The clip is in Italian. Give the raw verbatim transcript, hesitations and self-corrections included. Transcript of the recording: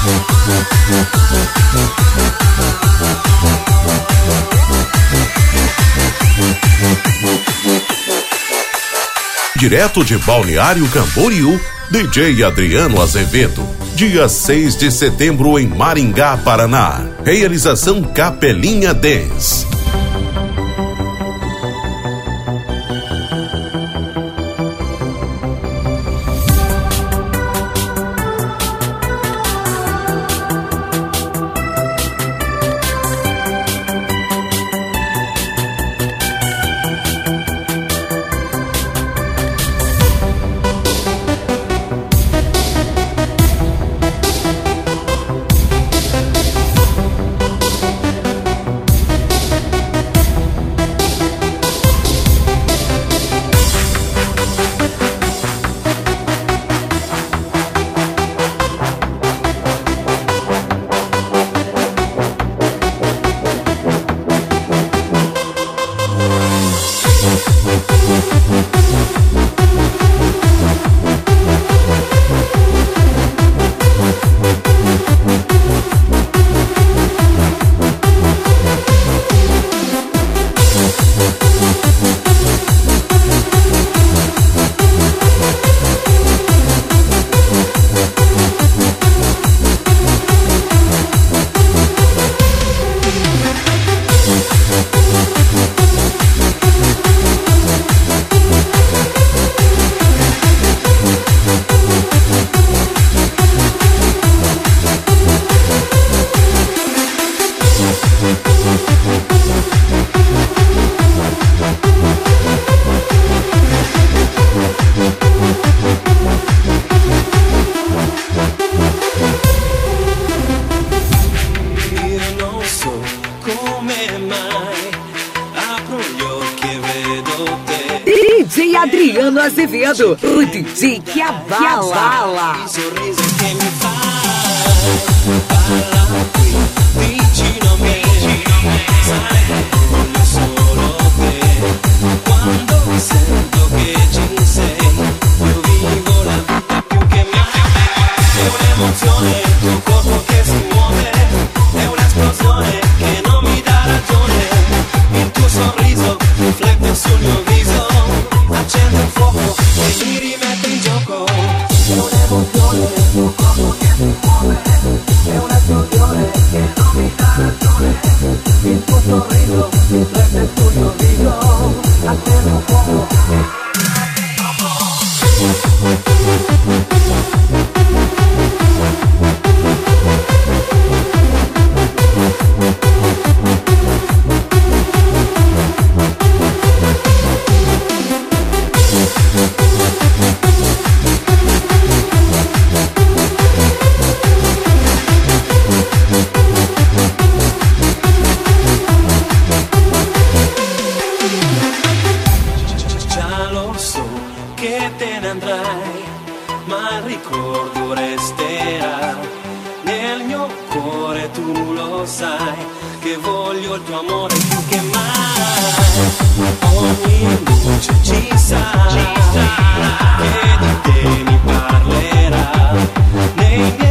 Direto de Balneário Camboriú, D J Adriano Azevedo. Dia seis de setembro em Maringá, Paraná. Realização Capelinha Dance. D J Adriano Azevedo, o D J que abala. Il sorriso che mi fai, parla qui, vicino a me, sai che voglio solo te. Quando sento che ci sei, io vivo la vita più che mai. È un'emozione, il tuo corpo che si muove, è un'esplosione che non mi dà ragione. Il tuo sorriso riflette sul mio viso, accende il fuoco e mi rimette in gioco. È un'emozione, il tuo corpo che si muove, è un'esplosione che non mi dà ragione. Il tuo sorriso riflette sul mio viso, accende il fuoco e mi rimette in gioco. Già lo so che te ne andrai, ma il ricordo resterà nel mio cuore, tu lo sai che voglio il tuo amore più che mai. Ogni luce ci sarà, che di te mi parlerà nei